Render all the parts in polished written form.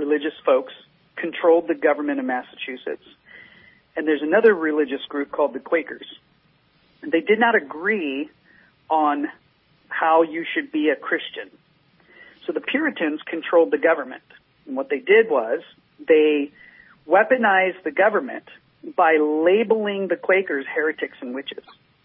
religious folks controlled the government of Massachusetts. And there's another religious group called the Quakers. And they did not agree on how you should be a Christian. So the Puritans controlled the government. And what they did was they weaponized the government by labeling the Quakers heretics and witches.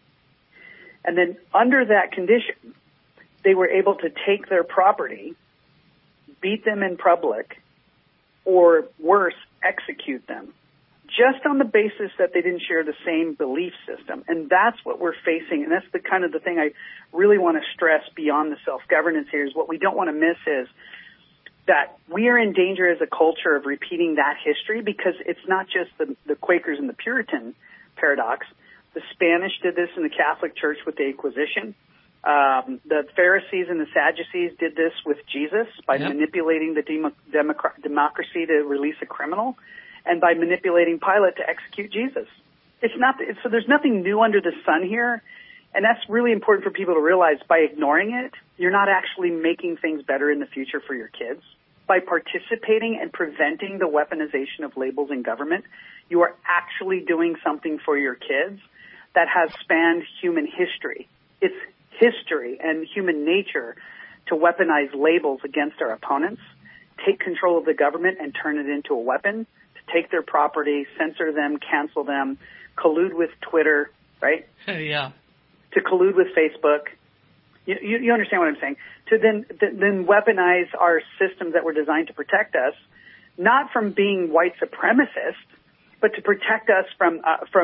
And then under that condition, they were able to take their property, beat them in public, or worse, execute them, just on the basis that they didn't share the same belief system. And that's what we're facing, and that's the kind of the thing I really want to stress beyond the self-governance here, is what we don't want to miss is that we are in danger as a culture of repeating that history, because it's not just the Quakers and the Puritan paradox. The Spanish did this in the Catholic Church with the Inquisition. The Pharisees and the Sadducees did this with Jesus by manipulating the democracy to release a criminal, and by manipulating Pilate to execute Jesus. So there's nothing new under the sun here, and that's really important for people to realize. By ignoring it, you're not actually making things better in the future for your kids. By participating and preventing the weaponization of labels in government, you are actually doing something for your kids that has spanned human history. It's history and human nature to weaponize labels against our opponents, take control of the government and turn it into a weapon, to take their property, censor them, cancel them, collude with Twitter, right? Yeah. To collude with Facebook. You understand what I'm saying? To then weaponize our systems that were designed to protect us, not from being white supremacists, but to protect us from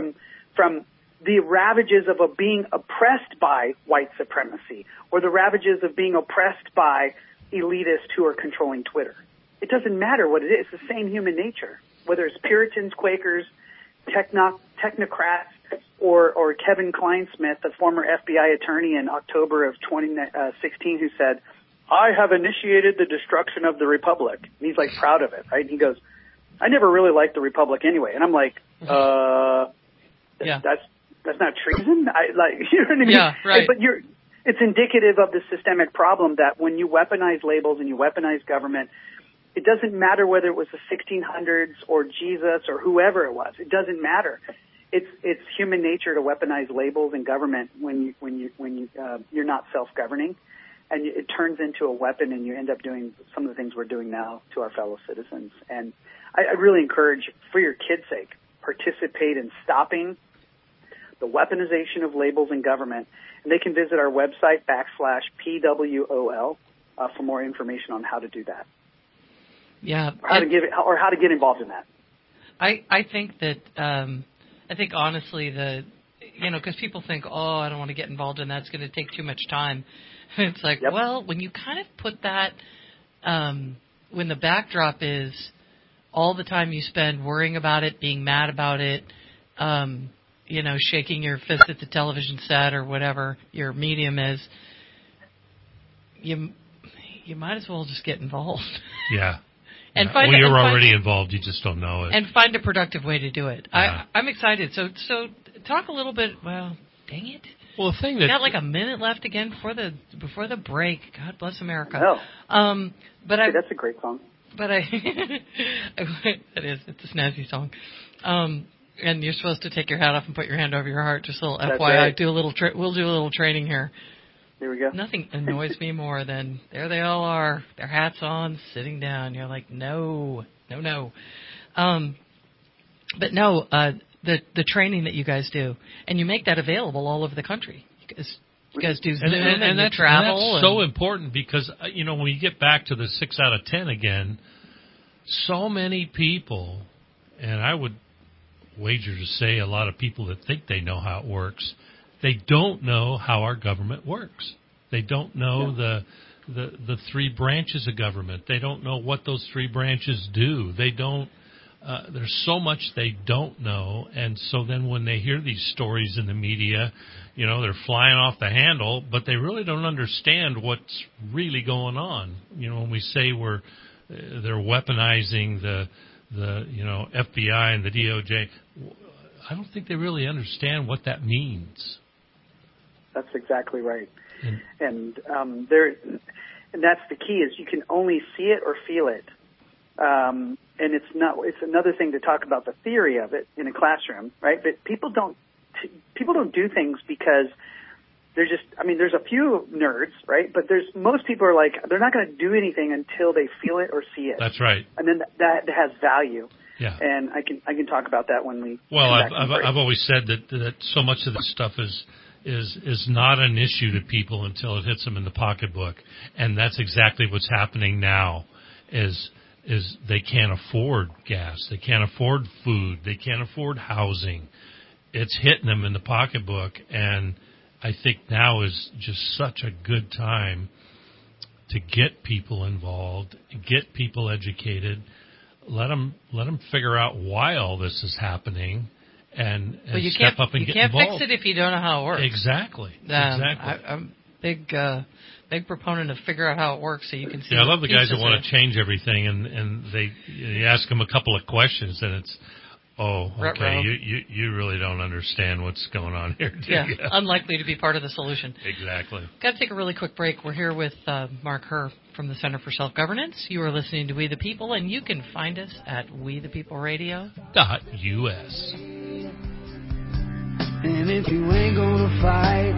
the ravages of being oppressed by white supremacy, or the ravages of being oppressed by elitists who are controlling Twitter. It doesn't matter what it is. It's the same human nature, whether it's Puritans, Quakers, technocrats, or Kevin Kleinsmith, the former FBI attorney in October of 2016, who said, "I have initiated the destruction of the Republic." And he's like proud of it, right? And he goes, "I never really liked the Republic anyway." And I'm like, that's not treason. You know what I mean? Yeah, right. But it's indicative of the systemic problem that when you weaponize labels and you weaponize government, it doesn't matter whether it was the 1600s or Jesus or whoever it was. It doesn't matter. It's human nature to weaponize labels in government when you're not self-governing, and it turns into a weapon, and you end up doing some of the things we're doing now to our fellow citizens. And I really encourage, for your kids' sake, participate in stopping the weaponization of labels in government. And they can visit our website /PWOL for more information on how to do that. Yeah, or how to get involved in that. I think that I think honestly because people think, I don't want to get involved in that, it's going to take too much time. It's like, well, when you kind of put that, when the backdrop is all the time you spend worrying about it, being mad about it, shaking your fist at the television set or whatever your medium is, you might as well just get involved. Yeah. And you're already involved. You just don't know it. And find a productive way to do it. Yeah. I'm excited. So talk a little bit. Well, dang it. Well, the thing that got like a minute left again before the break. God bless America. No. But that's a great song. But it is. It's a snazzy song. And you're supposed to take your hat off and put your hand over your heart. Just a little That's FYI. right. We'll do a little training here. There we go. Nothing annoys me more than there they all are, their hats on, sitting down. You're like, no. But no, the training that you guys do, and you make that available all over the country. You guys do Zoom and that's, travel. And that's so important because, when you get back to the 6 out of 10 again, so many people, and I would wager to say a lot of people that think they know how it works, they don't know how our government works. They don't know the 3 branches of government. They don't know what those 3 branches do. They don't. There's so much they don't know, and so then when they hear these stories in the media, they're flying off the handle, but they really don't understand what's really going on. When we say they're weaponizing the FBI and the DOJ, I don't think they really understand what that means. That's exactly right. And that's the key, is you can only see it or feel it And it's another thing to talk about the theory of it in a classroom, right? But people don't do things because there's a few nerds, right? But most people are like, they're not going to do anything until they feel it or see it. That's right. And then that has value. Yeah. And I can talk about that when we. Well, I've always said that so much of this stuff is not an issue to people until it hits them in the pocketbook, and that's exactly what's happening now. Is they can't afford gas, they can't afford food, they can't afford housing. It's hitting them in the pocketbook, and I think now is just such a good time to get people involved, get people educated, let them figure out why all this is happening, and step up and get involved. You can't fix it if you don't know how it works. Exactly. I'm big proponent of figure out how it works so you can see. Yeah, I love the guys that want to change everything, and you ask them a couple of questions, and it's, oh, okay, you really don't understand what's going on here, do you? Unlikely to be part of the solution. Exactly. Got to take a really quick break. We're here with Mark Herr from the Center for Self-Governance. You are listening to We the People, and you can find us at WeThePeopleRadio.us. And if you ain't gonna fight,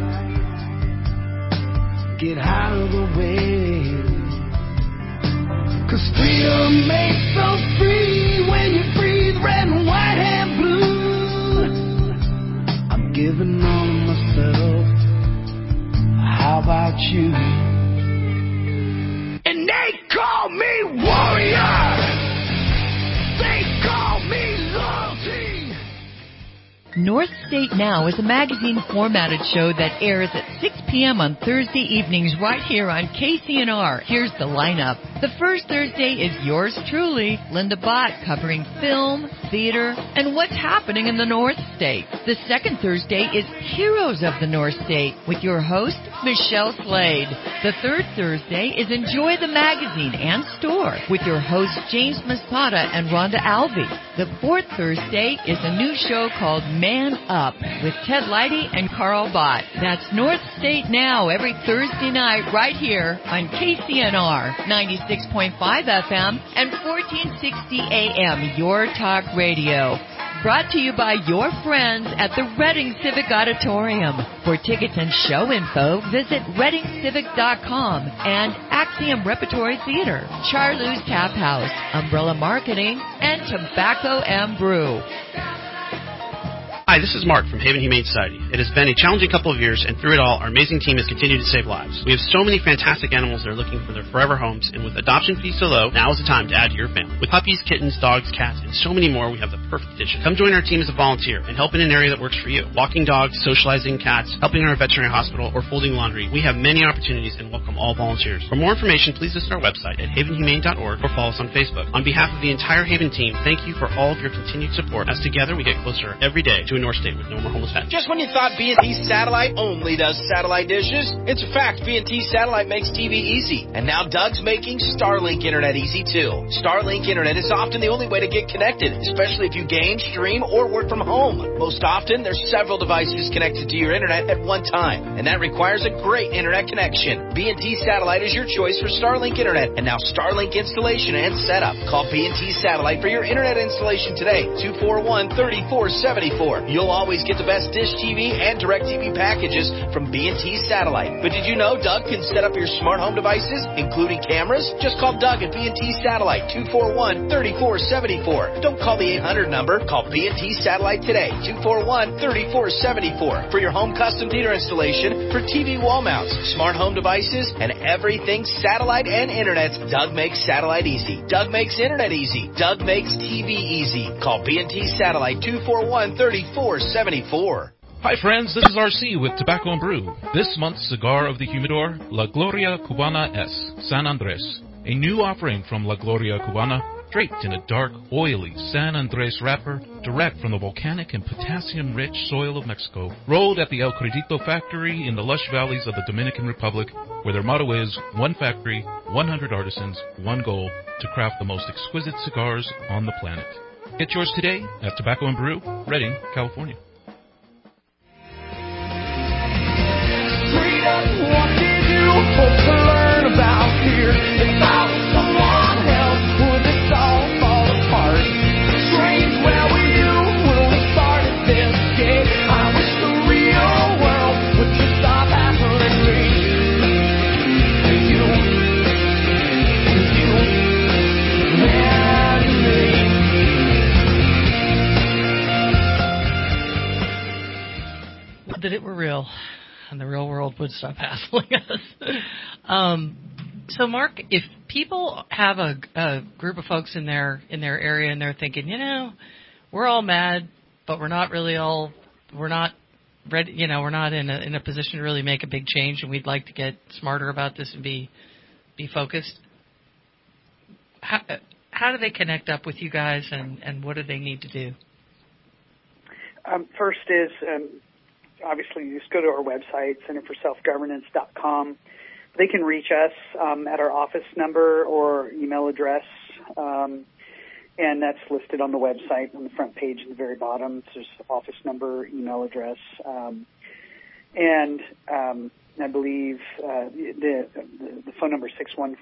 get out of the way. 'Cause freedom makes us free when you breathe red and white and blue. I'm giving all of myself. How about you? And they call me warrior. They call me loyalty. North State Now is a magazine-formatted show that airs at 6 p.m. on Thursday evenings right here on KCNR. Here's the lineup. The first Thursday is yours truly, Linda Bott, covering film, theater, and what's happening in the North State. The second Thursday is Heroes of the North State with your host, Michelle Slade. The third Thursday is Enjoy the Magazine and Store with your hosts, James Masada and Rhonda Alvey. The fourth Thursday is a new show called Man Up with Ted Leidy and Carl Bott. That's North State Now every Thursday night right here on KCNR 96.5 FM and 1460 AM, Your Talk Radio. Brought to you by your friends at the Reading Civic Auditorium. For tickets and show info, visit ReadingCivic.com and Axiom Repertory Theater, Charlie's Tap House, Umbrella Marketing, and Tobacco and Brew. Hi, this is Mark from Haven Humane Society. It has been a challenging couple of years, and through it all, our amazing team has continued to save lives. We have so many fantastic animals that are looking for their forever homes, and with adoption fees so low, now is the time to add to your family. With puppies, kittens, dogs, cats, and so many more, we have the perfect addition. Come join our team as a volunteer and help in an area that works for you. Walking dogs, socializing cats, helping in our veterinary hospital, or folding laundry. We have many opportunities and welcome all volunteers. For more information, please visit our website at havenhumane.org or follow us on Facebook. On behalf of the entire Haven team, thank you for all of your continued support, as together we get closer every day to a North State with no more homeless pets. Just when you thought B&T Satellite only does satellite dishes, it's a fact B&T Satellite makes TV easy. And now Doug's making Starlink Internet easy too. Starlink Internet is often the only way to get connected, especially if you game, stream, or work from home. Most often, there's several devices connected to your internet at one time, and that requires a great internet connection. B&T Satellite is your choice for Starlink Internet, and now Starlink installation and setup. Call B&T Satellite for your internet installation today, 241-3474. You'll always get the best Dish TV and DirecTV packages from B&T Satellite. But did you know Doug can set up your smart home devices, including cameras? Just call Doug at B&T Satellite, 241-3474. Don't call the 800 number. Call B&T Satellite today, 241-3474. For your home custom theater installation, for TV wall mounts, smart home devices, and everything satellite and internet, Doug makes satellite easy. Doug makes internet easy. Doug makes TV easy. Call B&T Satellite, 241-3474. Hi friends, this is RC with Tobacco and Brew. This month's cigar of the humidor, La Gloria Cubana S, San Andres. A new offering from La Gloria Cubana, draped in a dark, oily San Andres wrapper, direct from the volcanic and potassium-rich soil of Mexico. Rolled at the El Credito factory in the lush valleys of the Dominican Republic, where their motto is, one factory, 100 artisans, one goal, to craft the most exquisite cigars on the planet. Get yours today at Tobacco and Brew, Redding, California. Freedom, what did you hope to learn about here? If I was someone else, would this all that it were real, and the real world would stop hassling us. So, Mark, if people have a group of folks in their area and they're thinking, we're all mad, but we're not ready, we're not in a position to really make a big change, and we'd like to get smarter about this and be focused. How do they connect up with you guys, and what do they need to do? First is, obviously, you just go to our website, centerforselfgovernance.com. They can reach us at our office number or email address, and that's listed on the website on the front page at the very bottom. There's office number, email address, and I believe the phone number is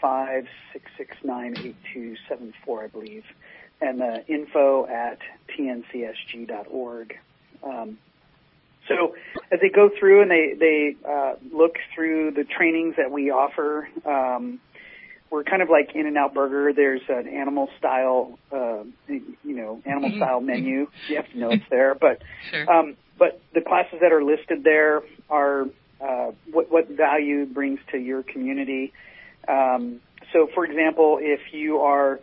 615-669-8274, I believe, and the info at tncsg.org. So as they go through and they look through the trainings that we offer, we're kind of like In-N-Out Burger. There's an animal style menu. You have to know it's there, but sure. But the classes that are listed there are what value brings to your community. So, for example, if you are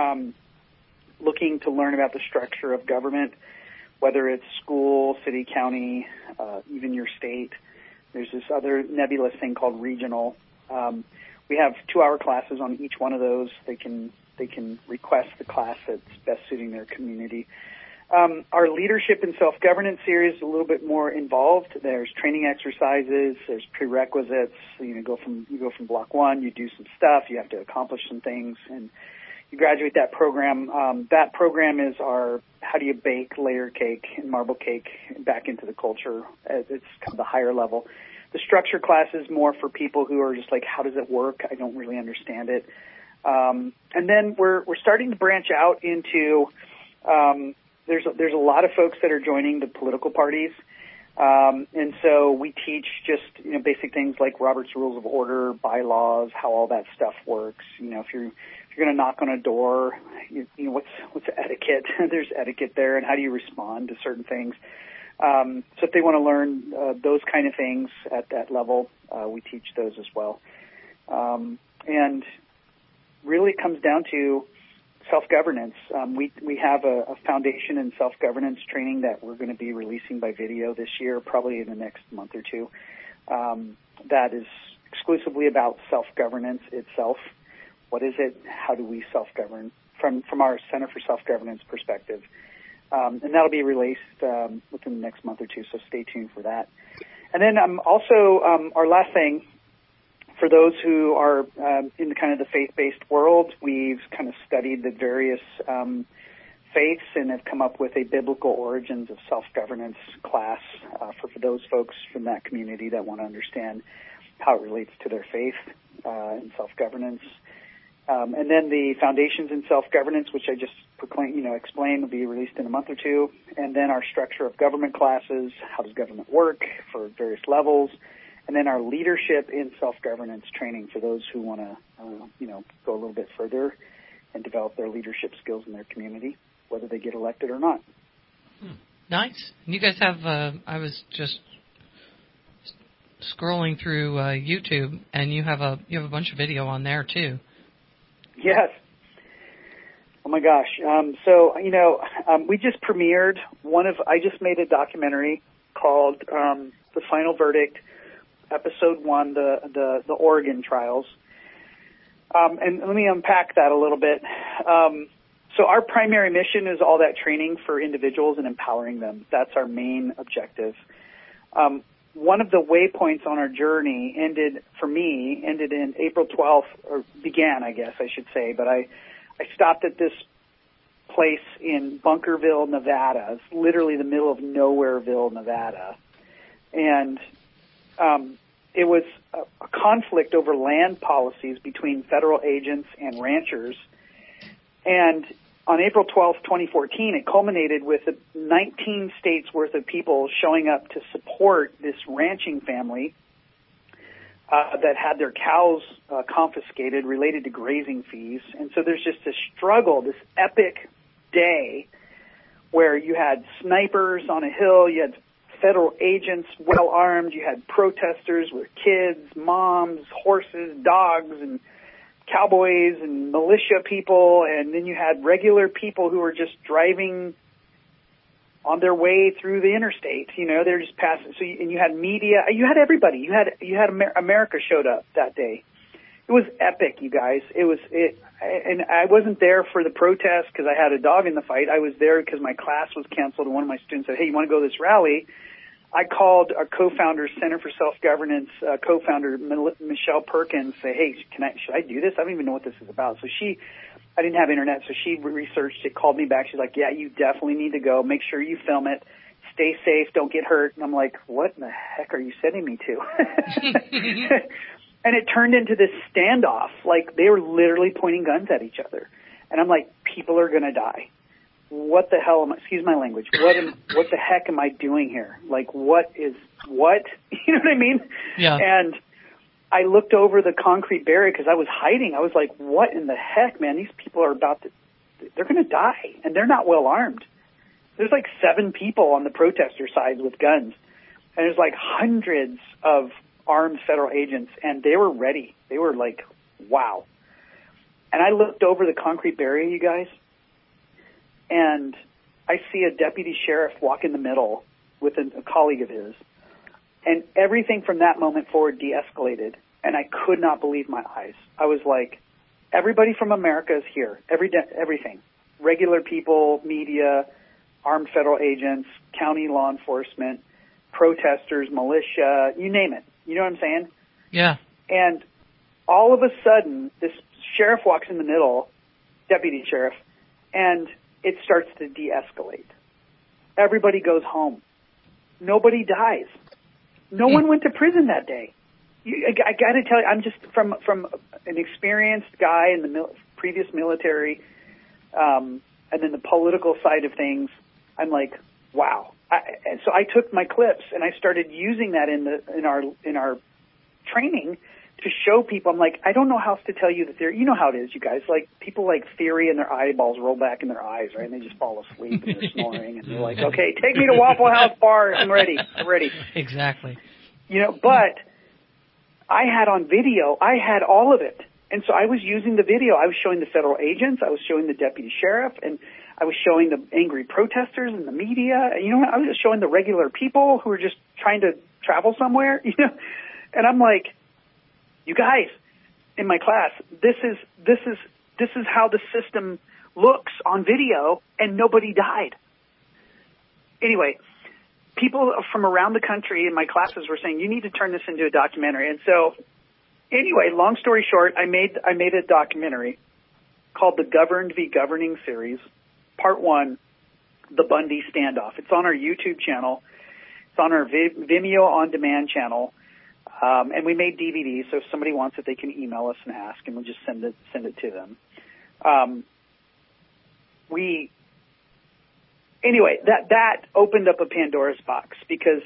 looking to learn about the structure of government, whether it's school, city, county, even your state, there's this other nebulous thing called regional. We have 2-hour classes on each one of those. They can request the class that's best suiting their community. Our leadership and self-governance series is a little bit more involved. There's training exercises. There's prerequisites. You go from block 1. You do some stuff. You have to accomplish some things, and you graduate that program. That program is our how do you bake layer cake and marble cake back into the culture. It's kind of the higher level. The structure class is more for people who are just like, how does it work? I don't really understand it. And then we're starting to branch out into there's a lot of folks that are joining the political parties. And so we teach just, basic things like Robert's Rules of Order, bylaws, how all that stuff works. If you're going to knock on a door, what's etiquette? There's etiquette there, and how do you respond to certain things? So if they want to learn those kind of things at that level, we teach those as well. And really it comes down to self-governance. We have a foundation in self-governance training that we're going to be releasing by video this year, probably in the next month or two. That is exclusively about self-governance itself. What is it? How do we self-govern from our Center for Self-Governance perspective? And that'll be released within the next month or two, so stay tuned for that. And then also our last thing, for those who are in the kind of the faith-based world, we've kind of studied the various faiths and have come up with a biblical origins of self-governance class for those folks from that community that want to understand how it relates to their faith and self-governance. And then the Foundations in Self-Governance, which I just explained, will be released in a month or two. And then our Structure of Government classes, how does government work for various levels. And then our Leadership in Self-Governance training for those who want to, go a little bit further and develop their leadership skills in their community, whether they get elected or not. Nice. And you guys have, I was just scrolling through YouTube, and you have a bunch of video on there too. Yes. Oh my gosh. We just premiered I just made a documentary called The Final Verdict, Episode 1, the Oregon Trials. And let me unpack that a little bit. So our primary mission is all that training for individuals and empowering them. That's our main objective. One of the waypoints on our journey ended in April 12th, or began, I guess I should say, but I stopped at this place in Bunkerville, Nevada. It's literally the middle of Nowhereville, Nevada. And it was a conflict over land policies between federal agents and ranchers. And on April 12th, 2014, it culminated with 19 states worth of people showing up to support this ranching family that had their cows confiscated related to grazing fees. And so there's just this struggle, this epic day where you had snipers on a hill, you had federal agents, well armed. You had protesters with kids, moms, horses, dogs, and cowboys and militia people. And then you had regular people who were just driving on their way through the interstate. You know, they're just passing. So, and you had media. You had everybody. You had America showed up that day. It was epic, you guys. And I wasn't there for the protest because I had a dog in the fight. I was there because my class was canceled, and one of my students said, "Hey, you want to go to this rally?" I called our co-founder, Center for Self-Governance, co-founder Michelle Perkins, say, "Hey, should I do this? I don't even know what this is about." So I didn't have internet, so she researched it, called me back. She's like, "Yeah, you definitely need to go. Make sure you film it. Stay safe. Don't get hurt." And I'm like, "What in the heck are you sending me to?" And it turned into this standoff. Like, they were literally pointing guns at each other. And I'm like, people are going to die. What the hell excuse my language, what the heck am I doing here? Like, what? You know what I mean? Yeah. And I looked over the concrete barrier because I was hiding. I was like, what in the heck, man? These people are they're going to die, and they're not well armed. There's like 7 people on the protester side with guns. And there's like hundreds of armed federal agents, and they were ready. They were like, wow. And I looked over the concrete barrier, you guys, and I see a deputy sheriff walk in the middle with a colleague of his. And everything from that moment forward de-escalated, and I could not believe my eyes. I was like, everybody from America is here. Everything. Regular people, media, armed federal agents, county law enforcement, protesters, militia, you name it. You know what I'm saying? Yeah. And all of a sudden, this sheriff walks in the middle, deputy sheriff, and it starts to de-escalate. Everybody goes home. Nobody dies. No one went to prison that day. I got to tell you, I'm just from an experienced guy in the previous military, and then the political side of things. I'm like, wow. And so I took my clips and I started using that in our training to show people. I'm like, I don't know how else to tell you the theory. You know how it is, you guys. Like, people like theory and their eyeballs roll back in their eyes, right? And they just fall asleep and they're snoring and they're like, okay, take me to Waffle House Bar. I'm ready. Exactly. You know, but I had on video, I had all of it. And so I was using the video. I was showing the federal agents. I was showing the deputy sheriff, and I was showing the angry protesters and the media. You know, I was just showing the regular people who were just trying to travel somewhere, you know. And I'm like, you guys, in my class, this is how the system looks on video, and nobody died. Anyway, people from around the country in my classes were saying, you need to turn this into a documentary. And so, anyway, long story short, I made a documentary called the Governed v. Governing series, Part 1, The Bundy Standoff. It's on our YouTube channel. It's on our Vimeo On Demand channel. And we made DVDs, so if somebody wants it, they can email us and ask, and we'll just send it to them. Anyway, that opened up a Pandora's box because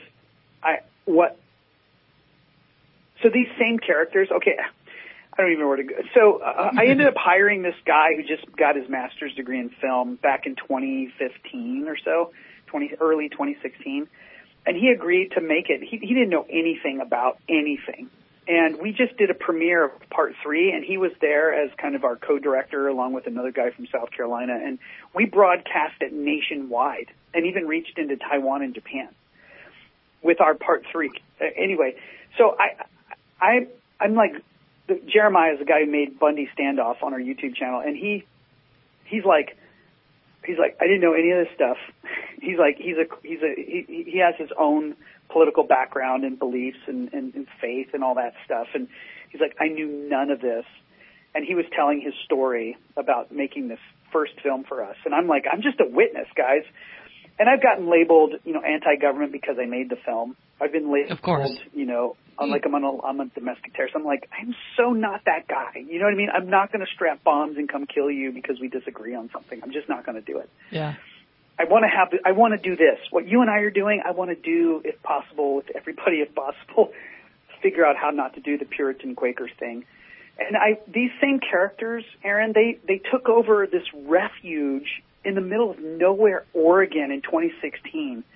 so these same characters, okay, I don't even know where to go. So I ended up hiring this guy who just got his master's degree in film back in 2015 or so, early 2016. And he agreed to make it. He didn't know anything about anything. And we just did a premiere of Part 3, and he was there as kind of our co-director along with another guy from South Carolina. And we broadcast it nationwide and even reached into Taiwan and Japan with our Part 3. Anyway, so I'm like, Jeremiah is the guy who made Bundy Standoff on our YouTube channel, and he's like, I didn't know any of this stuff. He's like, he has his own political background and beliefs and faith and all that stuff. And he's like, I knew none of this. And he was telling his story about making this first film for us. And I'm like, I'm just a witness, guys. And I've gotten labeled, anti-government because I made the film. I've been labeled, of course, like I'm a domestic terrorist. I'm like, I'm so not that guy. You know what I mean? I'm not going to strap bombs and come kill you because we disagree on something. I'm just not going to do it. Yeah. I want to do this. What you and I are doing, I want to do, if possible, with everybody, if possible, figure out how not to do the Puritan Quakers thing. And these same characters, Aaron, they took over this refuge in the middle of nowhere, Oregon in 2016.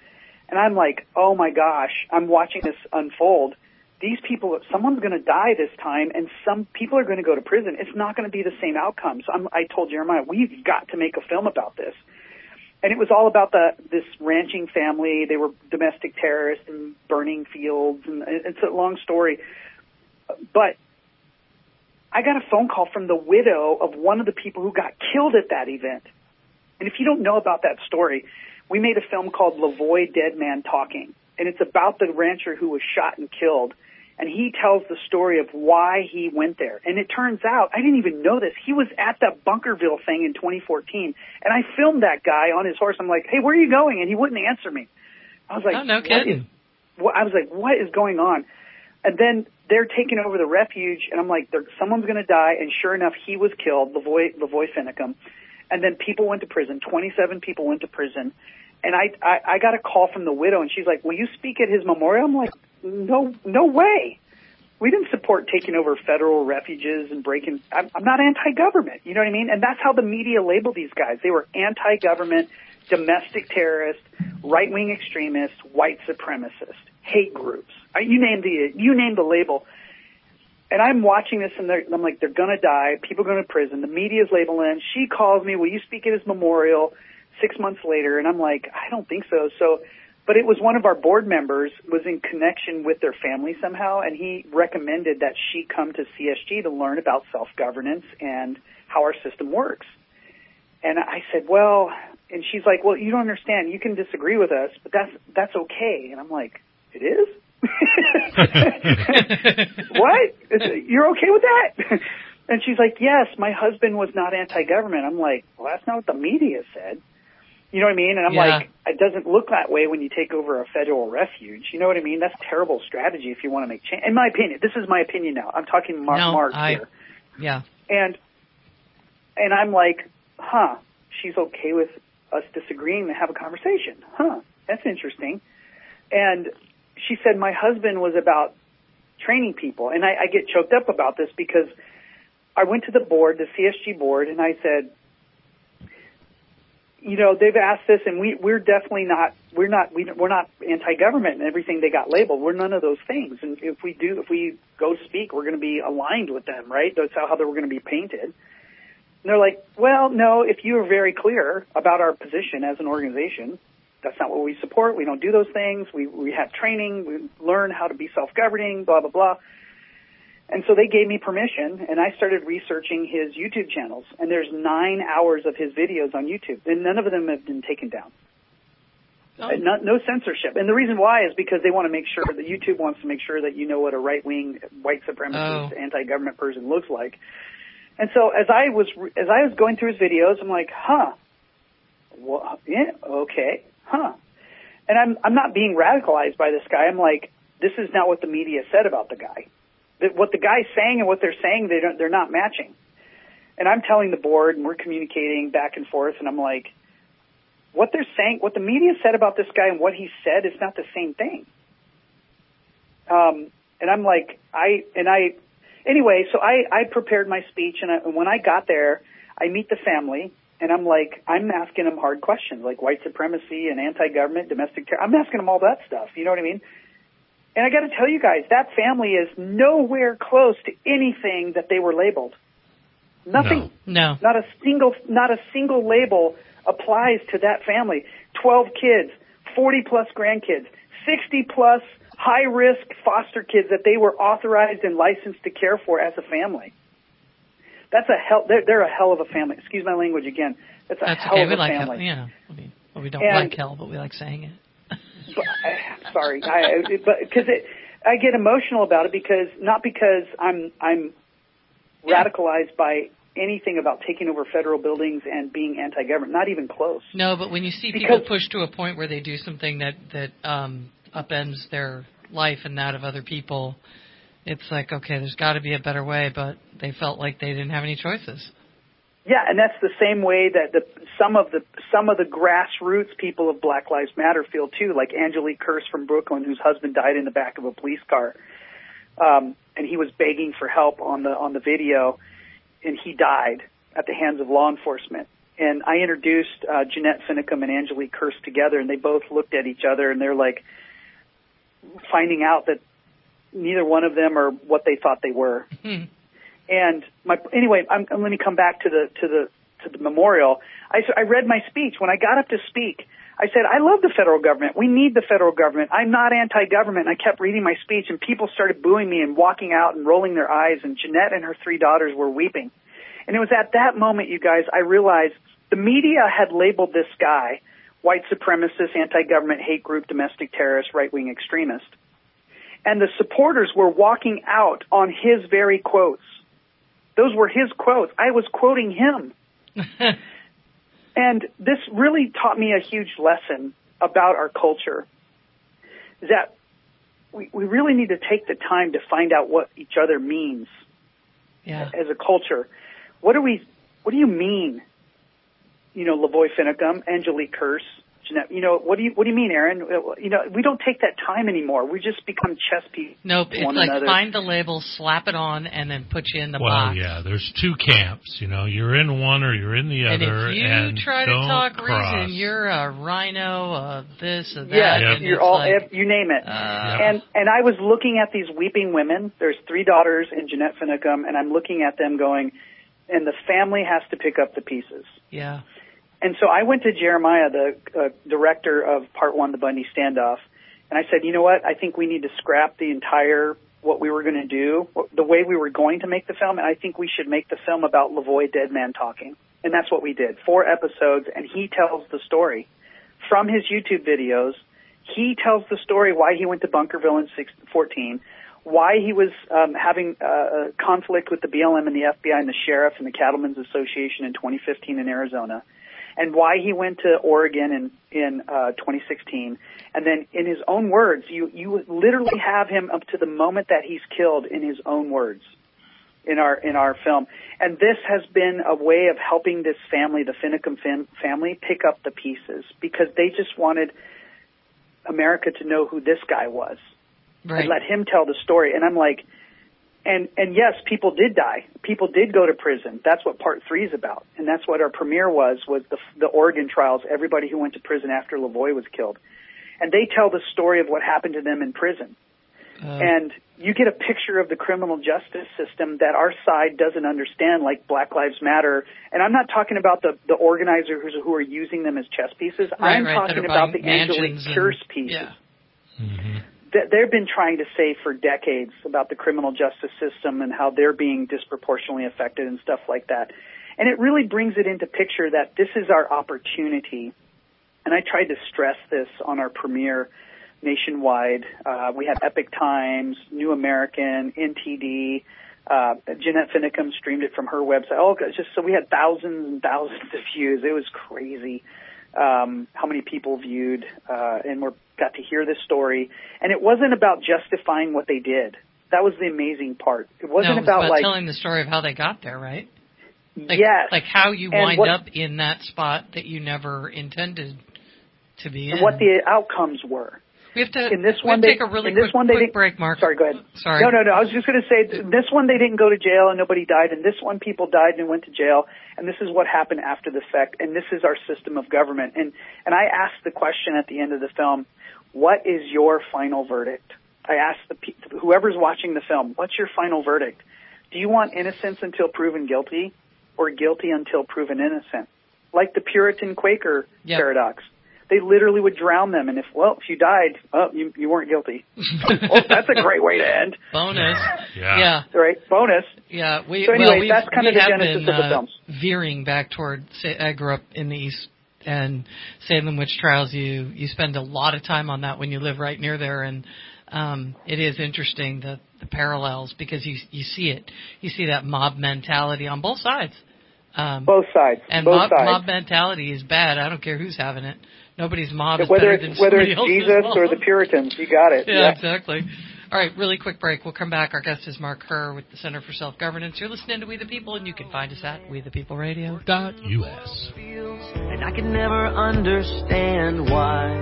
And I'm like, oh my gosh, I'm watching this unfold. These people, someone's going to die this time, and some people are going to go to prison. It's not going to be the same outcome. So I told Jeremiah, we've got to make a film about this. And it was all about this ranching family. They were domestic terrorists and burning fields, and it's a long story. But I got a phone call from the widow of one of the people who got killed at that event. And if you don't know about that story, we made a film called Lavoy Dead Man Talking, and it's about the rancher who was shot and killed. And he tells the story of why he went there. And it turns out, I didn't even know this, he was at that Bunkerville thing in 2014. And I filmed that guy on his horse. I'm like, hey, where are you going? And he wouldn't answer me. I was like, oh, no kidding. I was like, what is going on? And then they're taking over the refuge, and I'm like, someone's going to die. And sure enough, he was killed, Lavoy Finicum. And then people went to prison. 27 people went to prison. And I got a call from the widow, and she's like, will you speak at his memorial? I'm like, no way. We didn't support taking over federal refuges and breaking. I'm not anti-government. You know what I mean? And that's how the media labeled these guys. They were anti-government, domestic terrorists, right-wing extremists, white supremacists, hate groups. You name the label. And I'm watching this, and I'm like, they're going to die. People are going to prison. The media's labeling. She calls me, will you speak at his memorial 6 months later? And I'm like, I don't think so. But it was one of our board members was in connection with their family somehow, and he recommended that she come to CSG to learn about self-governance and how our system works. And I said, well, and she's like, well, you don't understand. You can disagree with us, but that's okay. And I'm like, it is? What? You're okay with that? And she's like, yes, my husband was not anti-government. I'm like, well, that's not what the media said. You know what I mean? And I'm like, it doesn't look that way when you take over a federal refuge. You know what I mean? That's terrible strategy if you want to make change. In my opinion, this is my opinion now. I'm talking Mark here. Yeah. And I'm like, she's okay with us disagreeing and have a conversation. That's interesting. And she said, my husband was about training people. And I get choked up about this because I went to the board, the CSG board, and I said, you know, they've asked this, and we're definitely not, we're not anti-government and everything they got labeled. We're none of those things. And if we go speak, we're going to be aligned with them, right? That's how they were going to be painted. And they're like, well, no, if you are very clear about our position as an organization, that's not what we support. We don't do those things. We have training. We learn how to be self-governing, blah, blah, blah. And so they gave me permission, and I started researching his YouTube channels. And there's 9 hours of his videos on YouTube, and none of them have been taken down. No censorship. And the reason why is because they want to make sure that YouTube wants to make sure that you know what a right-wing, white supremacist, anti-government person looks like. And so as I was going through his videos, I'm like, well, yeah, okay, And I'm not being radicalized by this guy. I'm like, this is not what the media said about the guy. What the guy's saying and what they're saying, they're not matching. And I'm telling the board, and we're communicating back and forth, and I'm like, what they're saying, what the media said about this guy and what he said is not the same thing. And I'm like, anyway, so I prepared my speech, and when I got there, I meet the family, and I'm like, I'm asking them hard questions, like white supremacy and anti-government, domestic terror. I'm asking them all that stuff, you know what I mean? And I got to tell you guys, that family is nowhere close to anything that they were labeled. Nothing. No. Not a single label applies to that family. 12 kids, 40 plus grandkids, 60 plus high risk foster kids that they were authorized and licensed to care for as a family. That's a hell. They're a hell of a family. Excuse my language again. That's a hell of a family. Hell, yeah. We don't like hell, but we like saying it. Sorry, but because I get emotional about it because I'm radicalized by anything about taking over federal buildings and being anti-government. Not even close. No, but when you see people push to a point where they do something that upends their life and that of other people, it's like, okay, there's got to be a better way. But they felt like they didn't have any choices. Yeah, and that's the same way that some of the grassroots people of Black Lives Matter feel too, like Angelique Curse from Brooklyn, whose husband died in the back of a police car, and he was begging for help on the video, and he died at the hands of law enforcement. and I introduced Jeanette Finicum and Angelique Kirsch together, and they both looked at each other, and they're like finding out that neither one of them are what they thought they were. And anyway, let me come back to the memorial. I read my speech. When I got up to speak, I said, I love the federal government. We need the federal government. I'm not anti-government. And I kept reading my speech, and people started booing me and walking out and rolling their eyes, and Jeanette and her 3 daughters were weeping. And it was at that moment, you guys, I realized the media had labeled this guy white supremacist, anti-government, hate group, domestic terrorist, right-wing extremist. And the supporters were walking out on his very quotes. Those were his quotes. I was quoting him. And this really taught me a huge lesson about our culture, that we really need to take the time to find out what each other means as a culture. What do you mean? Lavoy Finicum, Angelique Kirsch, Jeanette, what do you mean, Aaron? We don't take that time anymore. We just become chess pieces. Nope, it's like another. Find the label, slap it on, and then put you in the box. Well, yeah, there's 2 camps. You're in one or you're in the other. And if you try to talk cross. reason, you're a rhino, this or that. Yeah, you're all, you name it. And I was looking at these weeping women. There's 3 daughters in Jeanette Finicum, and I'm looking at them going, and the family has to pick up the pieces. Yeah. And so I went to Jeremiah, the director of Part 1, The Bundy Standoff, and I said, you know what, I think we need to scrap the entire, what we were going to do, the way we were going to make the film, and I think we should make the film about Lavoy Dead Man Talking. And that's what we did, 4 episodes, and he tells the story. From his YouTube videos, he tells the story why he went to Bunkerville in 2014, why he was having a conflict with the BLM and the FBI and the sheriff and the Cattlemen's Association in 2015 in Arizona, and why he went to Oregon in 2016. And then in his own words, you literally have him up to the moment that he's killed in his own words in our film. And this has been a way of helping this family, the Finicum family, pick up the pieces, because they just wanted America to know who this guy was. Right. And let him tell the story. And I'm like, and yes, people did die. People did go to prison. That's what Part 3 is about. And that's what our premiere was the Oregon trials, everybody who went to prison after Lavoy was killed. And they tell the story of what happened to them in prison. And you get a picture of the criminal justice system that our side doesn't understand, like Black Lives Matter. And I'm not talking about the organizers who are using them as chess pieces. I'm talking about the Angelique Kirsch pieces. Yeah. Mm-hmm. They've been trying to say for decades about the criminal justice system and how they're being disproportionately affected and stuff like that. And it really brings it into picture that this is our opportunity. And I tried to stress this on our premiere nationwide. We had Epic Times, New American, NTD, Jeanette Finicum streamed it from her website. So we had thousands and thousands of views. It was crazy how many people viewed and got to hear this story. And it wasn't about justifying what they did. That was the amazing part. It wasn't about telling the story of how they got there, right? Yes. Like how you wind up in that spot that you never intended to be in. And what the outcomes were. We have to take a really quick break, Mark. Sorry, go ahead. Sorry. No. I was just going to say, this one they didn't go to jail and nobody died, and this one people died and went to jail, and this is what happened after the fact, and this is our system of government. And I asked the question at the end of the film, what is your final verdict? I asked whoever's watching the film, what's your final verdict? Do you want innocence until proven guilty, or guilty until proven innocent? Like the Puritan Quaker paradox. They literally would drown them, and if you died, you weren't guilty. That's a great way to end. Bonus. Yeah. Right, bonus. Yeah. So anyway, that's kind of the genesis of the films. Veering back toward, I grew up in the East, and Salem Witch Trials, you spend a lot of time on that when you live right near there, and it is interesting, the parallels, because you see it. You see that mob mentality on both sides. Both sides. And both sides. Mob mentality is bad. I don't care who's having it. Nobody's mob is whether better than whether somebody it's else's Jesus mob. or the Puritans, you got it. Yeah, exactly. All right, really quick break. We'll come back. Our guest is Mark Herr with the Center for Self-Governance. You're listening to We the People, and you can find us at WeThePeopleRadio.us. And I can never understand why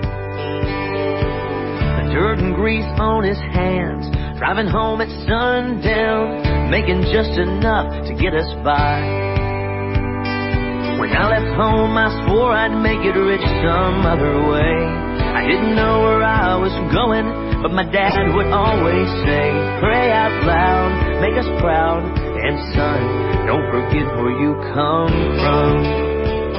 the dirt and grease on his hands, driving home at sundown, making just enough to get us by. When I left home, I swore I'd make it rich some other way. I didn't know where I was going, but my dad would always say, pray out loud, make us proud, and son, don't forget where you come from.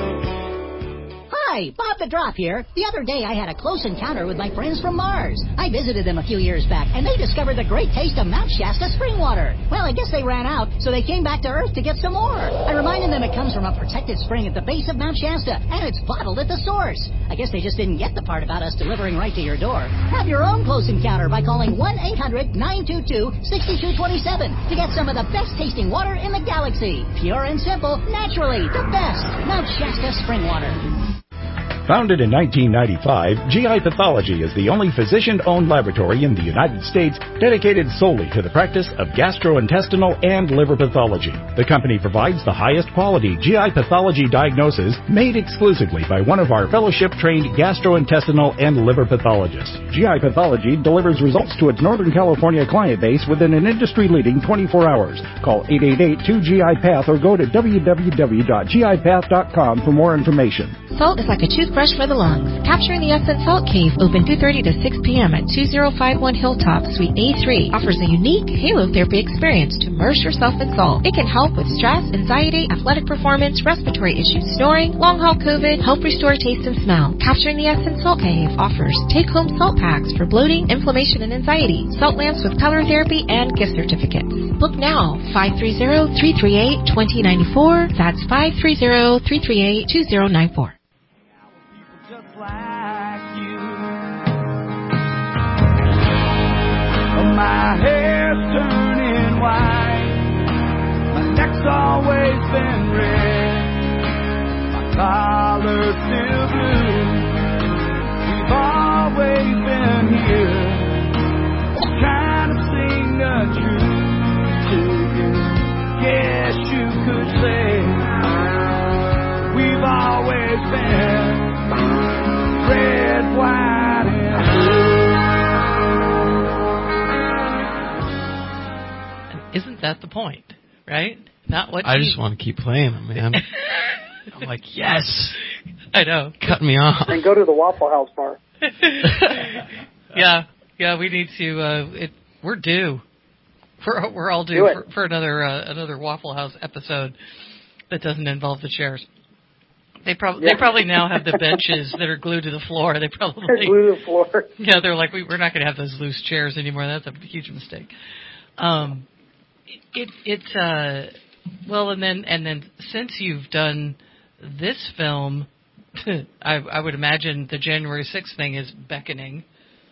Hi, Bob the Drop here. The other day I had a close encounter with my friends from Mars. I visited them a few years back, and they discovered the great taste of Mount Shasta spring water. Well, I guess they ran out, so they came back to Earth to get some more. I reminded them it comes from a protected spring at the base of Mount Shasta, and it's bottled at the source. I guess they just didn't get the part about us delivering right to your door. Have your own close encounter by calling 1-800-922-6227 to get some of the best tasting water in the galaxy. Pure and simple, naturally, the best. Mount Shasta spring water. Founded in 1995, GI Pathology is the only physician-owned laboratory in the United States dedicated solely to the practice of gastrointestinal and liver pathology. The company provides the highest quality GI pathology diagnosis made exclusively by one of our fellowship-trained gastrointestinal and liver pathologists. GI Pathology delivers results to its Northern California client base within an industry-leading 24 hours. Call 888-2GI-PATH or go to www.gipath.com for more information. Salt is like a toothbrush for the lungs. Capturing the Essence Salt Cave, open 2:30 to 6 p.m. at 2051 Hilltop, Suite A3, offers a unique halo therapy experience to immerse yourself in salt. It can help with stress, anxiety, athletic performance, respiratory issues, snoring, long-haul COVID, help restore taste and smell. Capturing the Essence Salt Cave offers take-home salt packs for bloating, inflammation, and anxiety, salt lamps with color therapy, and gift certificates. Book now, 530-338-2094. That's 530-338-2094. My hair's turning white, my neck's always been red, my collar's still blue. We've always been here, trying to sing the truth to you. Yes, you could say we've always been red, white, and blue. Isn't that the point, right? Not what I just want to keep playing them, man. I'm like, yes. I know. Cut me off. And go to the Waffle House bar. Yeah, we need to. We're due. We're all due for another Waffle House episode that doesn't involve the chairs. They probably now have the benches that are glued to the floor. They're glued to the floor. Yeah, they're like, we're not going to have those loose chairs anymore. That's a huge mistake. Well, and then since you've done this film, I would imagine the January 6th thing is beckoning.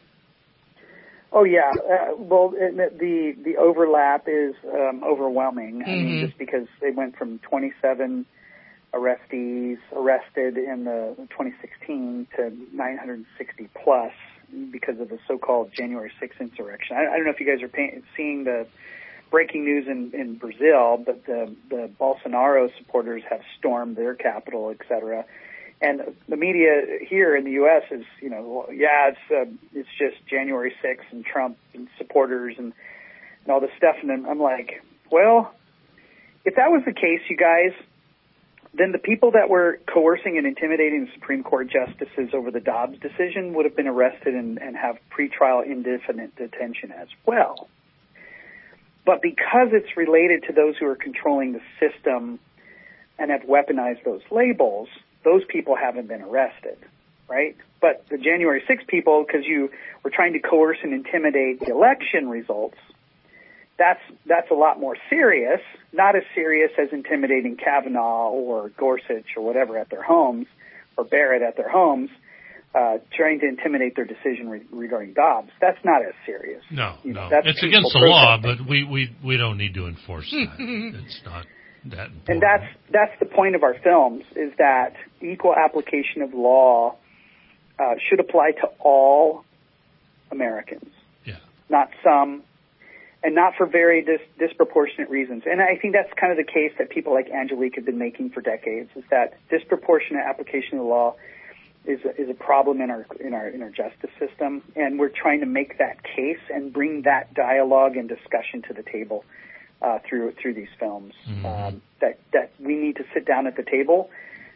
Oh yeah, well the overlap is overwhelming. I mean, just because they went from 27 arrestees arrested in the 2016 to 960 plus because of the so-called January 6th insurrection. I don't know if you guys are seeing the breaking news in Brazil, but the Bolsonaro supporters have stormed their capital, et cetera. And the media here in the U.S. is, it's just January 6th and Trump and supporters and all this stuff. And then I'm like, well, if that was the case, you guys, then the people that were coercing and intimidating the Supreme Court justices over the Dobbs decision would have been arrested and have pretrial indefinite detention as well. But because it's related to those who are controlling the system and have weaponized those labels, those people haven't been arrested, right? But the January 6 people, because you were trying to coerce and intimidate the election results, that's a lot more serious, not as serious as intimidating Kavanaugh or Gorsuch or whatever at their homes, or Barrett at their homes, trying to intimidate their decision regarding Dobbs. That's not as serious. No. That's it's against the law, but we don't need to enforce that. It's not that important. And that's the point of our films, is that equal application of law should apply to all Americans, not some, and not for very disproportionate reasons. And I think that's kind of the case that people like Angelique have been making for decades, is that disproportionate application of the law is a problem in our justice system, and we're trying to make that case and bring that dialogue and discussion to the table through these films. That we need to sit down at the table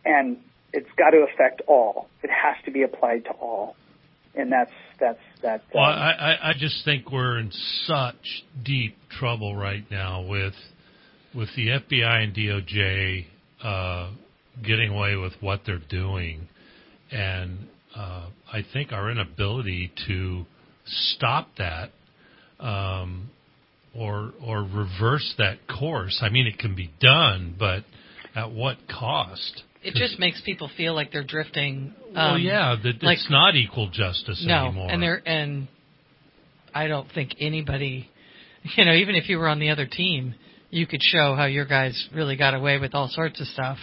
and it's got to affect all. It has to be applied to all, and that's. Well, I just think we're in such deep trouble right now with the FBI and DOJ getting away with what they're doing, and I think our inability to stop that or reverse that course. I mean, it can be done, but at what cost? It just makes people feel like they're drifting. It's not equal justice anymore. And I don't think anybody, even if you were on the other team, you could show how your guys really got away with all sorts of stuff.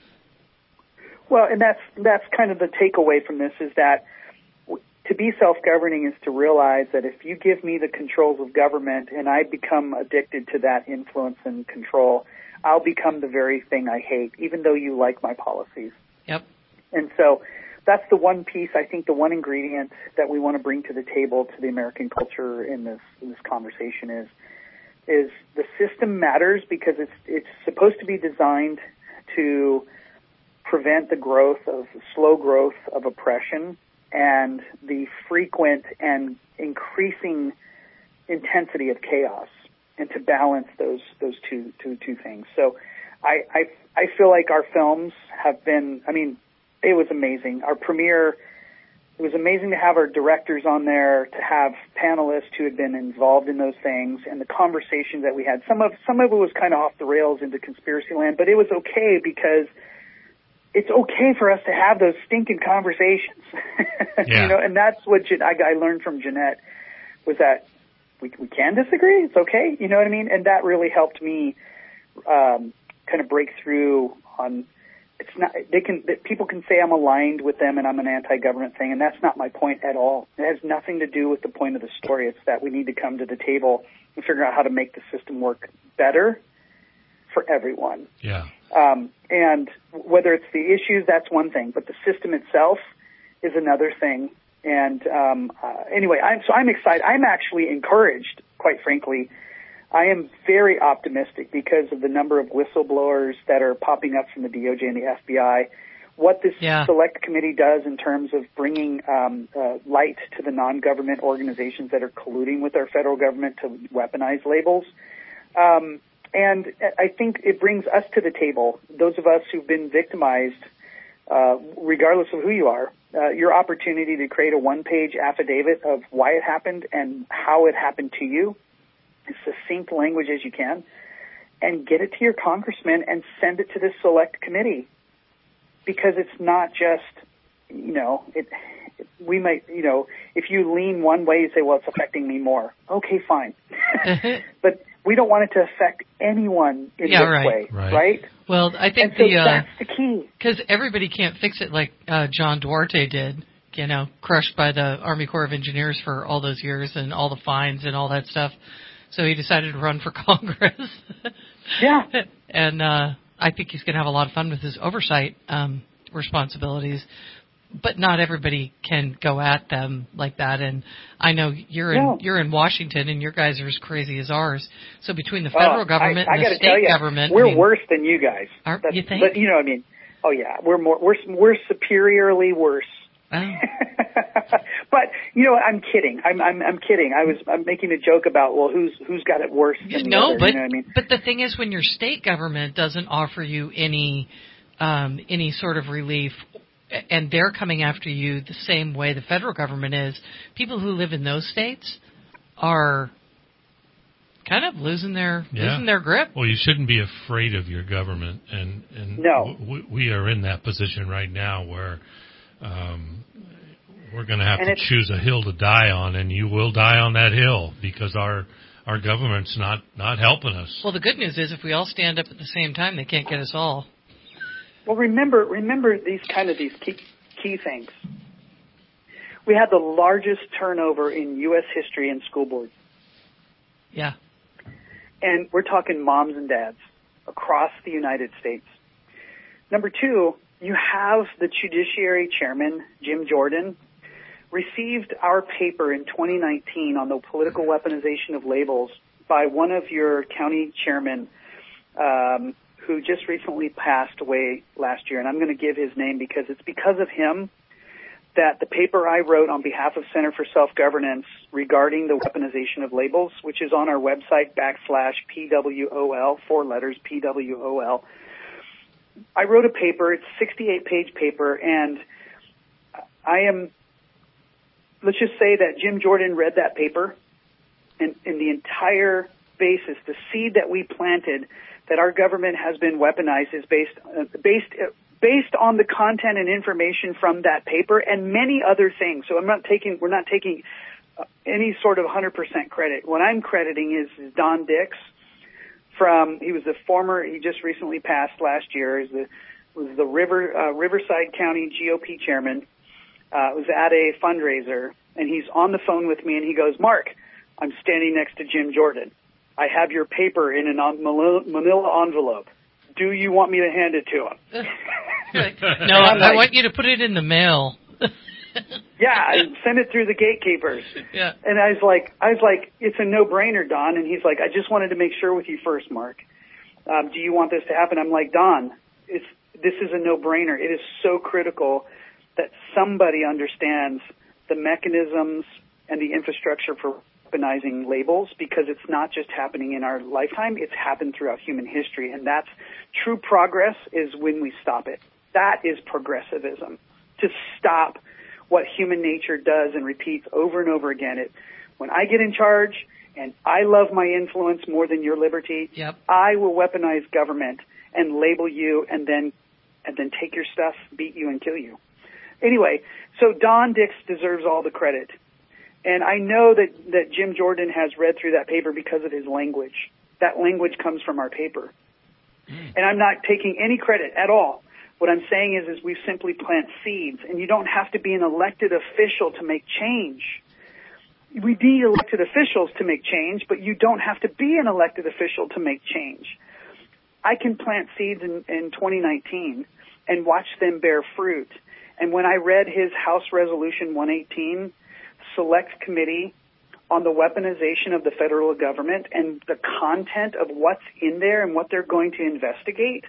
Well, and that's kind of the takeaway from this, is that to be self-governing is to realize that if you give me the controls of government and I become addicted to that influence and control, I'll become the very thing I hate, even though you like my policies. Yep. And so that's the one piece, I think, the one ingredient that we want to bring to the table to the American culture in this conversation is the system matters because it's supposed to be designed to prevent the slow growth of oppression and the frequent and increasing intensity of chaos, and to balance those two things. So I feel like our films have been, it was amazing. Our premiere, it was amazing to have our directors on there, to have panelists who had been involved in those things, and the conversations that we had. Some of it was kind of off the rails into conspiracy land, but it was okay because it's okay for us to have those stinking conversations. Yeah. And that's what I learned from Jeanette, was that we can disagree. It's okay. You know what I mean? And that really helped me kind of break through on. It's not. People can say I'm aligned with them and I'm an anti-government thing, and that's not my point at all. It has nothing to do with the point of the story. It's that we need to come to the table and figure out how to make the system work better for everyone. Yeah. And whether it's the issues, that's one thing, but the system itself is another thing. And anyway, I'm excited. I'm actually encouraged, quite frankly. I am very optimistic because of the number of whistleblowers that are popping up from the DOJ and the FBI. What this select committee does in terms of bringing light to the non-government organizations that are colluding with our federal government to weaponize labels. And I think it brings us to the table, those of us who've been victimized, regardless of who you are, your opportunity to create a one-page affidavit of why it happened and how it happened to you, as succinct language as you can, and get it to your congressman and send it to this select committee. Because it's not just, we might, if you lean one way, you say, well, it's affecting me more. Okay, fine. But we don't want it to affect anyone in this way, right? Well, I think that's the key. Because everybody can't fix it like John Duarte did, crushed by the Army Corps of Engineers for all those years and all the fines and all that stuff. So he decided to run for Congress. Yeah. And I think he's going to have a lot of fun with his oversight responsibilities. But not everybody can go at them like that, and I know you're in Washington, and your guys are as crazy as ours. So between the federal government and the state government, we're worse than you guys. You think? But you know what I mean? Oh yeah, we're superiorly worse. Oh. But I'm kidding. I'm kidding. I'm making a joke about who's got it worse than the other, but you know what I mean? But the thing is, when your state government doesn't offer you any sort of relief, and they're coming after you the same way the federal government is, people who live in those states are kind of losing their grip. Well, you shouldn't be afraid of your government, and no. We are in that position right now where we're going to have to choose a hill to die on, and you will die on that hill because our government's not helping us. Well, the good news is if we all stand up at the same time, they can't get us all. Well, remember these key things. We had the largest turnover in U.S. history in school boards. Yeah. And we're talking moms and dads across the United States. Number two, you have the Judiciary Chairman, Jim Jordan, received our paper in 2019 on the political weaponization of labels by one of your county chairmen, who just recently passed away last year, and I'm going to give his name because it's because of him that the paper I wrote on behalf of Center for Self-Governance regarding the weaponization of labels, which is on our website, /PWOL, 4 letters, PWOL. I wrote a paper, it's a 68-page paper, and let's just say that Jim Jordan read that paper, and the entire basis, the seed that we planted, that our government has been weaponized is based on the content and information from that paper and many other things. So we're not taking any sort of 100% credit. What I'm crediting is Don Dix he just recently passed last year, was the Riverside County GOP chairman, was at a fundraiser, and he's on the phone with me, and he goes, "Mark, I'm standing next to Jim Jordan. I have your paper in a manila envelope. Do you want me to hand it to him?" No, I want you to put it in the mail. Yeah, send it through the gatekeepers. Yeah. And I was like, it's a no-brainer, Don. And he's like, I just wanted to make sure with you first, Mark. Do you want this to happen? I'm like, Don, this is a no-brainer. It is so critical that somebody understands the mechanisms and the infrastructure for weaponizing labels, because it's not just happening in our lifetime, it's happened throughout human history. And that's true progress is when we stop it. That is progressivism, to stop what human nature does and repeats over and over again. When I get in charge and I love my influence more than your liberty, I will weaponize government and label you and then take your stuff, beat you, and kill you. Anyway, so Don Dix deserves all the credit. And I know that Jim Jordan has read through that paper because of his language. That language comes from our paper. And I'm not taking any credit at all. What I'm saying is we simply plant seeds, and you don't have to be an elected official to make change. We need elected officials to make change, but you don't have to be an elected official to make change. I can plant seeds in 2019 and watch them bear fruit. And when I read his House Resolution 118, Select Committee on the Weaponization of the Federal Government, and the content of what's in there and what they're going to investigate,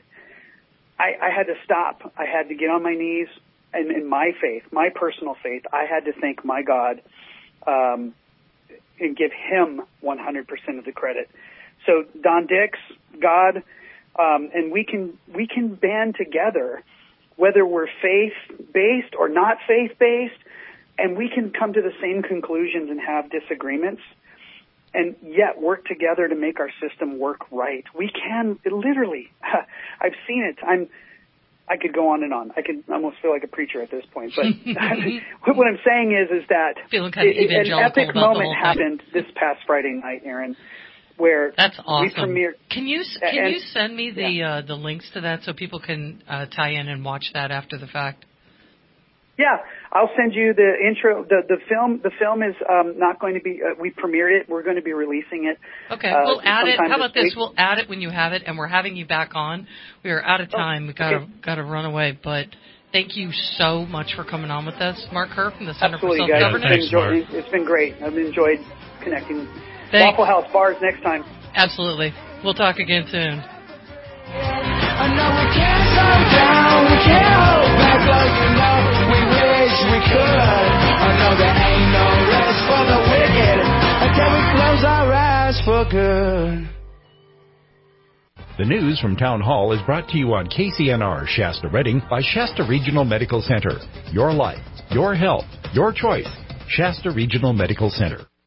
I had to stop. I had to get on my knees, and in my faith, my personal faith, I had to thank my God and give him 100% of the credit. So Don Dix, God, and we can band together, whether we're faith-based or not faith-based, and we can come to the same conclusions and have disagreements, and yet work together to make our system work right. We can literally. I've seen it. I could go on and on. I could almost feel like a preacher at this point. But what I'm saying is that an epic moment happened this past Friday night, Aaron, where that's awesome. We premiered. Can you send me the links to that so people can tie in and watch that after the fact? Yeah, I'll send you the intro. The film. The film is not going to be. We premiered it. We're going to be releasing it. Okay, we'll add it. How about this? We'll add it when you have it, and we're having you back on. We are out of time. We got to run away, but thank you so much for coming on with us, Mark Kerr from the Center for Self-Governance. It's been great. I've enjoyed connecting. Waffle House bars next time. Absolutely. We'll talk again soon. I know we can't slow down, we can't hold back like we wish we could. I know there ain't no rest for the wicked until we close our eyes for good. The news from Town Hall is brought to you on KCNR Shasta Redding by Shasta Regional Medical Center. Your life, your health, your choice. Shasta Regional Medical Center.